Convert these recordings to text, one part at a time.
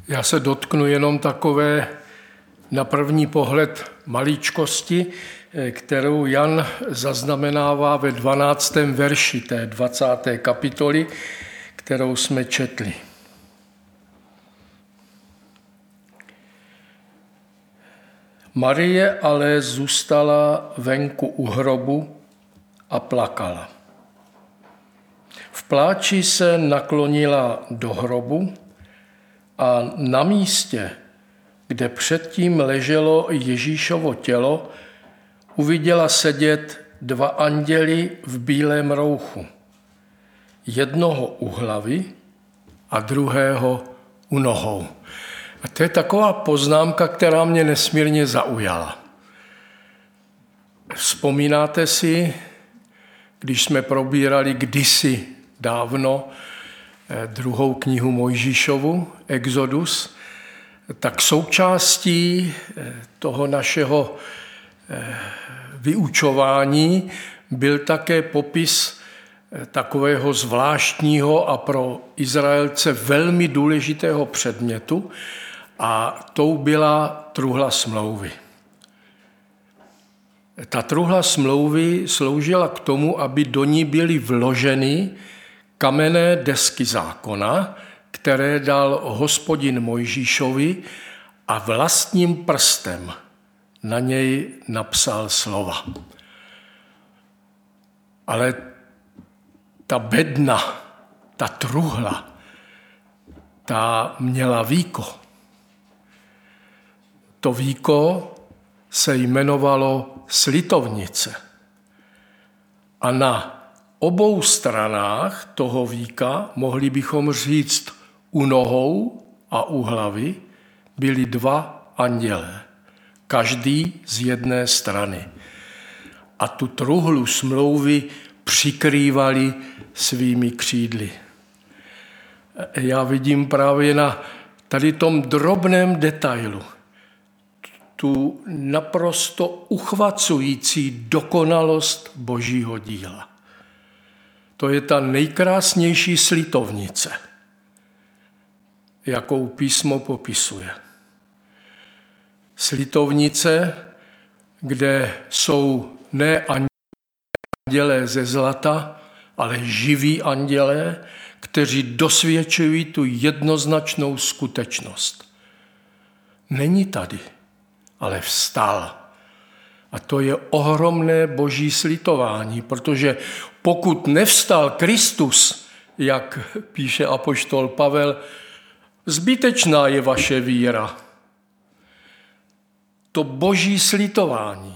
Já se dotknu jenom takové na první pohled maličkosti, kterou Jan zaznamenává ve 12. verši té 20. kapitoly, kterou jsme četli. Marie ale zůstala venku u hrobu a plakala. V pláči se naklonila do hrobu a na místě, kde předtím leželo Ježíšovo tělo, uviděla sedět 2 anděli v bílém rouchu. Jednoho u hlavy a druhého u nohou. A to je taková poznámka, která mě nesmírně zaujala. Vzpomínáte si, když jsme probírali kdysi dávno 2. knihu Mojžíšovu, Exodus, tak součástí toho našeho vyučování byl také popis takového zvláštního a pro Izraelce velmi důležitého předmětu, a tou byla truhla smlouvy. Ta truhla smlouvy sloužila k tomu, aby do ní byly vloženy kamenné desky zákona, které dal Hospodin Mojžíšovi, a vlastním prstem na něj napsal slova. Ale ta bedna, ta truhla, ta měla víko. To víko se jmenovalo slitovnice. A na obou stranách toho víka, mohli bychom říct u nohou a u hlavy, byli 2 andělé, každý z jedné strany. A tu truhlu smlouvy přikrývali svými křídly. Já vidím právě na tady tom drobném detailu tu naprosto uchvacující dokonalost Božího díla. To je ta nejkrásnější slitovnice, jakou písmo popisuje. Slitovnice, kde jsou ne andělé ze zlata, ale živí andělé, kteří dosvědčují tu jednoznačnou skutečnost. Není tady, ale vstal. A to je ohromné Boží slitování, protože pokud nevstal Kristus, jak píše apoštol Pavel, zbytečná je vaše víra. To Boží slitování,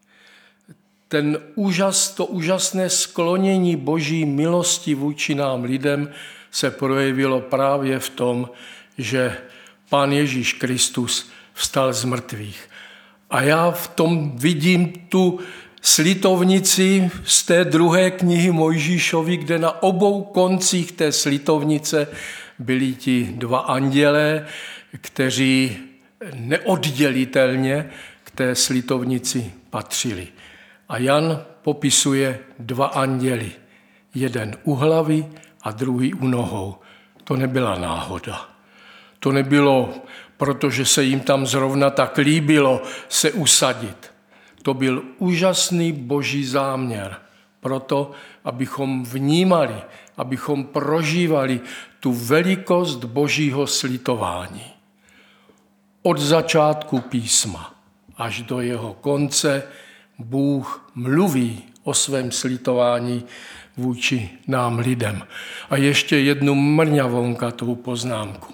to úžasné sklonění Boží milosti vůči nám lidem se projevilo právě v tom, že Pán Ježíš Kristus vstal z mrtvých. A já v tom vidím tu slitovnici z té 2. knihy Mojžíšovi, kde na obou koncích té slitovnice byli ti 2 andělé, kteří neoddělitelně k té slitovnici patřili. A Jan popisuje 2 anděli. Jeden u hlavy a druhý u nohou. To nebyla náhoda. To nebylo, protože se jim tam zrovna tak líbilo se usadit. To byl úžasný Boží záměr. Proto, abychom vnímali, abychom prožívali tu velikost Božího slitování. Od začátku písma až do jeho konce Bůh mluví o svém slitování vůči nám lidem. A ještě jednu mrňavonkatou poznámku.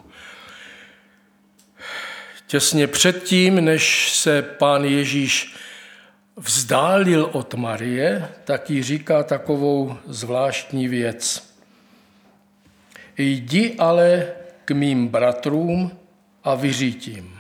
Těsně předtím, než se Pán Ježíš vzdálil od Marie, tak jí říká takovou zvláštní věc. Jdi ale k mým bratrům a vyřiď jim.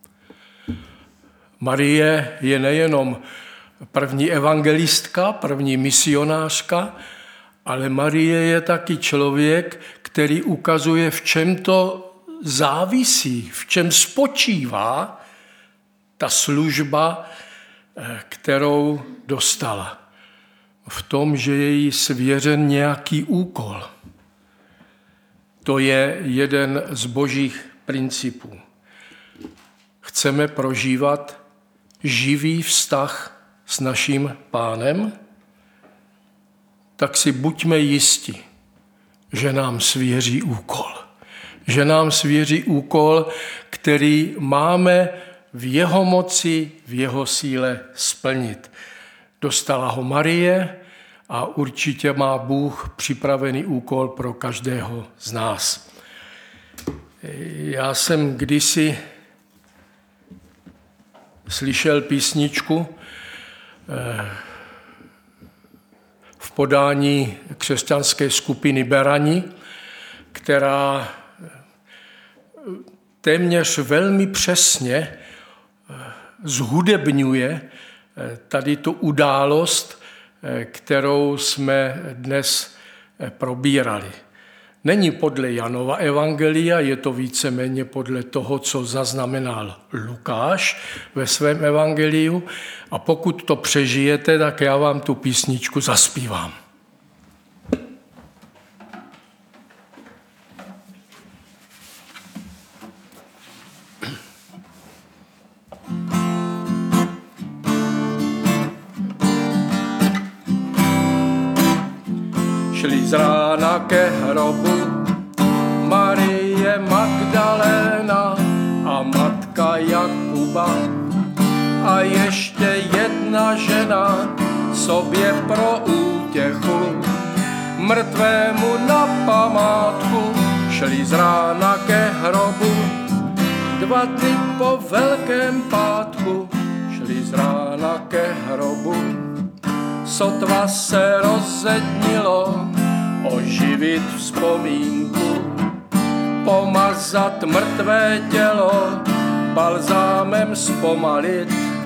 Marie je nejenom první evangelistka, první misionářka, ale Marie je taky člověk, který ukazuje, v čem to závisí, v čem spočívá ta služba, kterou dostala. V tom, že je jí svěřen nějaký úkol. To je jeden z Božích principů. Chceme prožívat živý vztah s naším Pánem, tak si buďme jisti, že nám svěří úkol. Že nám svěří úkol, který máme v jeho moci, v jeho síle splnit. Dostala ho Marie a určitě má Bůh připravený úkol pro každého z nás. Já jsem kdysi slyšel písničku v podání křesťanské skupiny Berani, která téměř velmi přesně zhudebňuje tady tu událost, kterou jsme dnes probírali. Není podle Janova evangelia, je to víceméně podle toho, co zaznamenal Lukáš ve svém evangeliu. A pokud to přežijete, tak já vám tu písničku zaspívám. Šli z rána ke hrobu Marie Magdaléna a matka Jakuba a ještě jedna žena sobě pro útěchu mrtvému na památku šli z rána ke hrobu. 2 dny po Velkém pátku šli z rána ke hrobu. Sotva se rozednilo oživit vzpomínku, pomazat mrtvé tělo, balzámem zpomalit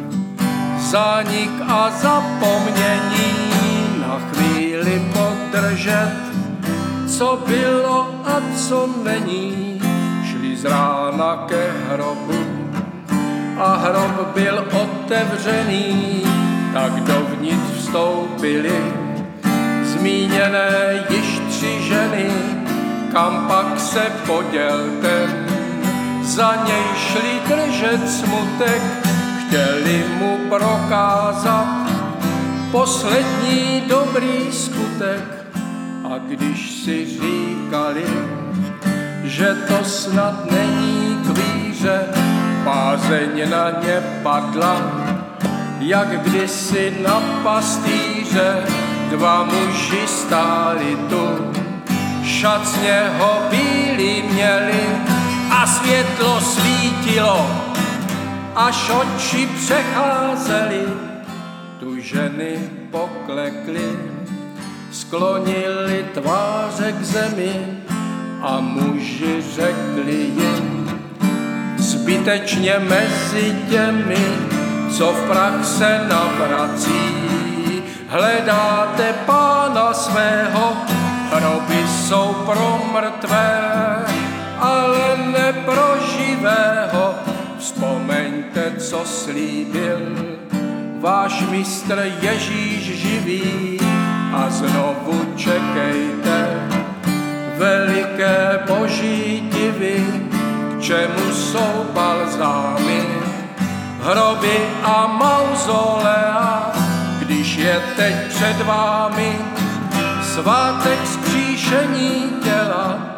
zánik a zapomnění, na chvíli podržet, co bylo a co není. Šli z rána ke hrobu a hrob byl otevřený, tak dovnitř vstoupili zmíněné již 3 ženy, kam pak se poděl ten. Za něj šli držet smutek, chtěli mu prokázat poslední dobrý skutek. A když si říkali, že to snad není k víře, bázeň na ně padla, jak kdysi na pastýře. 2 muži stáli tu, šat z něho bílý měli a světlo svítilo, až oči přecházely. Tu ženy poklekly, sklonili tváře k zemi a muži řekli jim, zbytečně mezi těmi, co v prach se navrací, hledáte Pána svého, hroby jsou pro mrtvé, ale ne pro živého. Vzpomeňte, co slíbil váš mistr Ježíš živý a znovu čekejte veliké boží divy, k čemu jsou balzámy, hroby a mauzolea, když je teď před vámi svátek vzkříšení těla.